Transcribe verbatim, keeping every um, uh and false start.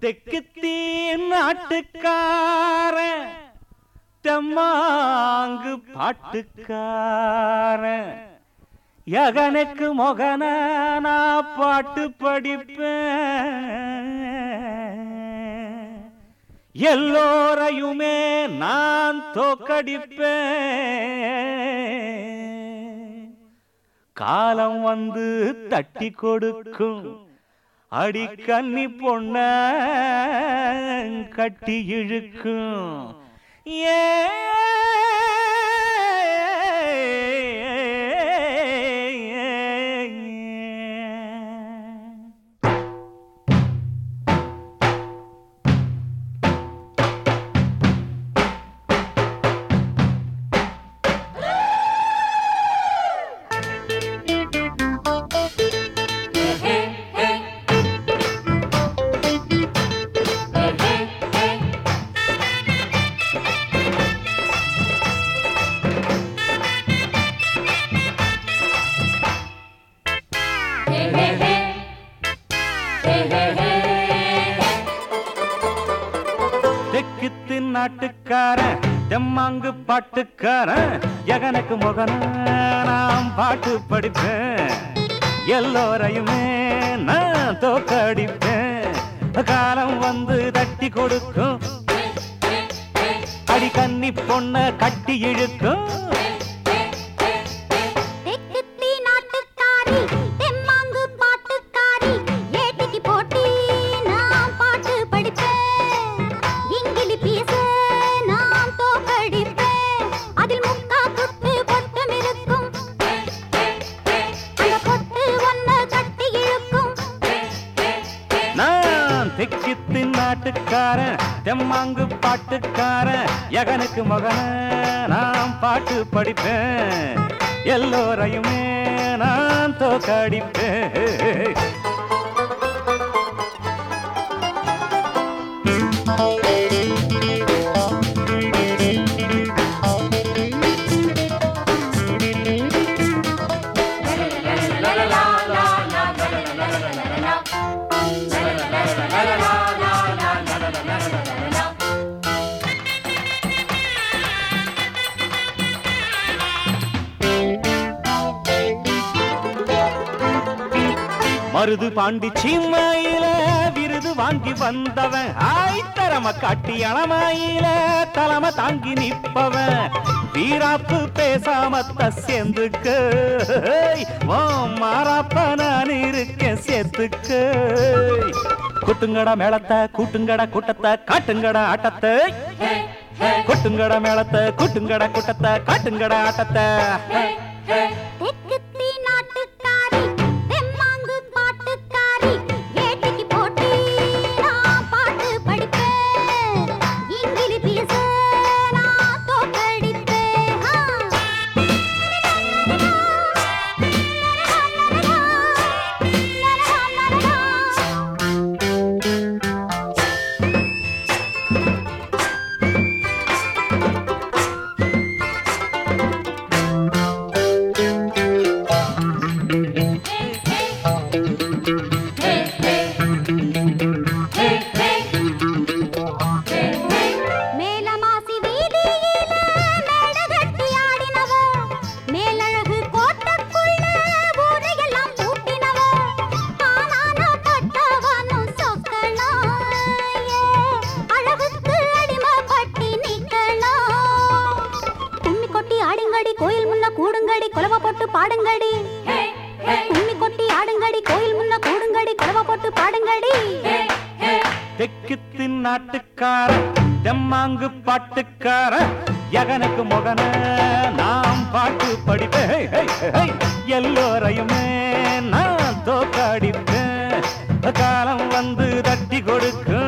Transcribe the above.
தெக்குத்தீ நாட்டுக்கார தெம்மாங்கு பாட்டுக்கார யகனுக்கு மொகன நான் பாட்டு படிப்பேன் எல்லோரையுமே நான் தோக்கடிப்பேன் காலம் வந்து தட்டி கொடுக்கும் அடி கன்னி பொண்ண கட்டி இழுக்கும் ஏ தெக்குத்து நாட்டுக்காரன் தெம்மாங்கு பாட்டுக்காரன் யகனுக்கு மொகன நான் பாட்டு படிப்பேன் எல்லோரையுமே நான் தோக்கடிப்பேன் காலம் வந்து தட்டி கொடுக்கும் அடி கன்னி பொண்ண கட்டி இழுக்கும் தெக்குத்து நாட்டுக்காரன் தெம்மாங்கு பாட்டுக்காரன் யகனுக்கு மகன நான் பாட்டு படிப்பேன் எல்லோரையுமே நான் தோக்கடிப்பேன் மருது பாண்டி சீமையில விருது வாங்கி வந்தவன் ஆய்த்தரம காட்டி அணமாயில தலைமை தாங்கி நிற்பவன் வீராப்பு பேசாமத்த சேர்ந்துக்க மாறாப்ப நான் இருக்கேன் சேர்த்துக்க கொட்டுங்கடா மேளத்தை கூட்டுங்கடா கூட்டத்தை காட்டுங்கடா ஆட்டத்தை கொட்டுங்கடா மேளத்தை கூட்டுங்கடா கூட்டத்தை காட்டுங்கடா ஆட்டத்தை கோயில் முன்ன கூடுங்கடி கொலவ போட்டு பாடுங்கடி கும்மி கொட்டி ஆடுங்கடி கோயில் முன்ன கூடுங்கடி கொலவ போட்டு பாடுங்கடி தெக்குத்து நாட்டுக்காரன் தெம்மாங்கு பாட்டுக்காரன் யகனுக்கு மொகன நாம் பாட்டு படிப்பேன் எல்லோரையுமே நான் தோக்கடிப்பேன் காலம் வந்து தட்டி கொடுக்கும்